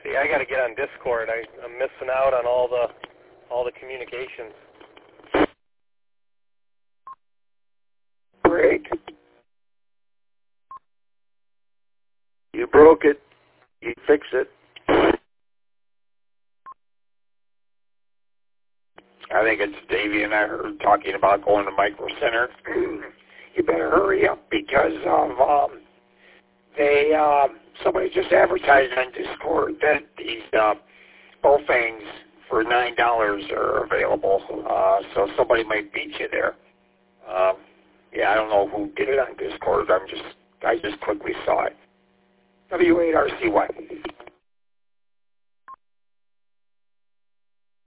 See, I got to get on Discord. I'm missing out on all the communications. Break. You broke it. You fix it. I think it's Davey and I heard talking about going to Micro Center. You better hurry up because of somebody just advertised on Discord that these Bowfangs for $9 are available. So somebody might beat you there. Yeah, I don't know who did it on Discord. I just quickly saw it. W8RCY.